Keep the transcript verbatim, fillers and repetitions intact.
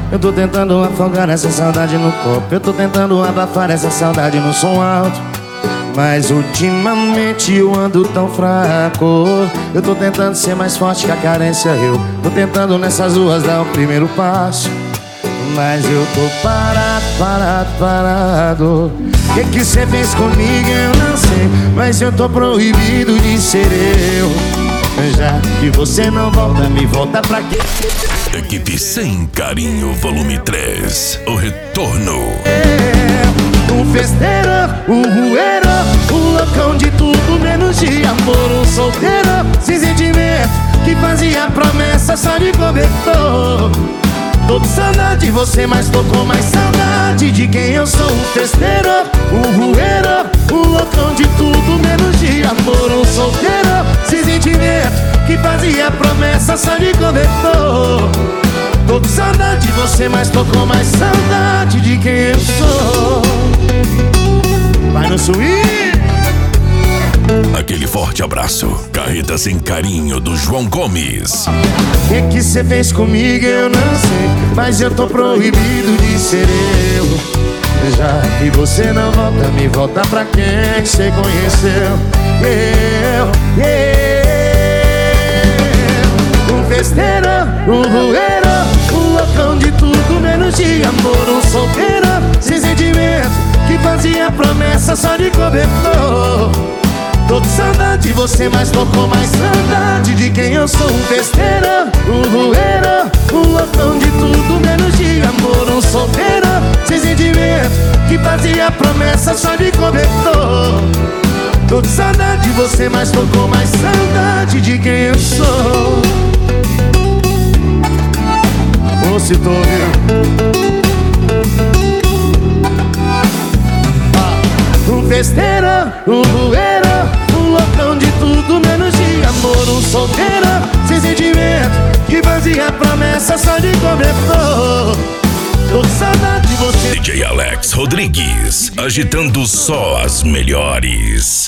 Eu tô tentando afogar essa saudade no copo. Eu tô tentando abafar essa saudade no som alto, mas ultimamente eu ando tão fraco. Eu tô tentando ser mais forte que a carência. Eu tô tentando nessas ruas dar o primeiro passo, mas eu tô parado, parado, parado. O que que cê fez comigo eu não sei, mas eu tô proibido de ser eu. Já que você não volta, me volta pra quê? Equipe Sem Carinho, volume três, o retorno. É, um festeiro, um rueiro, um loucão de tudo menos de amor. Um solteiro, sem sentimento, que fazia promessa só de cobertor. Tô com saudade de você, mas tô com mais saudade de quem eu sou. Um festeiro, um rueiro, um loucão de tudo menos de amor. Um solteiro, sem sentimento, que fazia promessa só de cobertor. Tô com saudade de você, mas tô com mais saudade de quem eu sou. Vai no swing. Aquele forte abraço. Carreta Sem Carinho do João Gomes. O que que cê fez comigo eu não sei, mas eu tô proibido de ser eu. Já que você não volta, me volta pra quem cê conheceu. Eu, eu, um festeiro, um rueiro, um loucão de tudo menos de amor. Um solteiro, sem sentimento, que fazia promessa só de cobertor. Tô com saudade de você, mas tô com mais saudade de quem eu sou. Um festeiro, um rueiro, um loucão de tudo menos de amor. Um solteiro, sem sentimento, que fazia promessa só de cobertor. Tô com saudade de você, mas tô com mais saudade de quem eu sou. Ô, se tô ouvindo. Um festeiro, um rueiro, um loucão de tudo menos de amor. Um solteiro, sem sentimento, que fazia promessa só de cobertor. Tô com saudade de você. D J Alex Rodrigues, agitando só as melhores.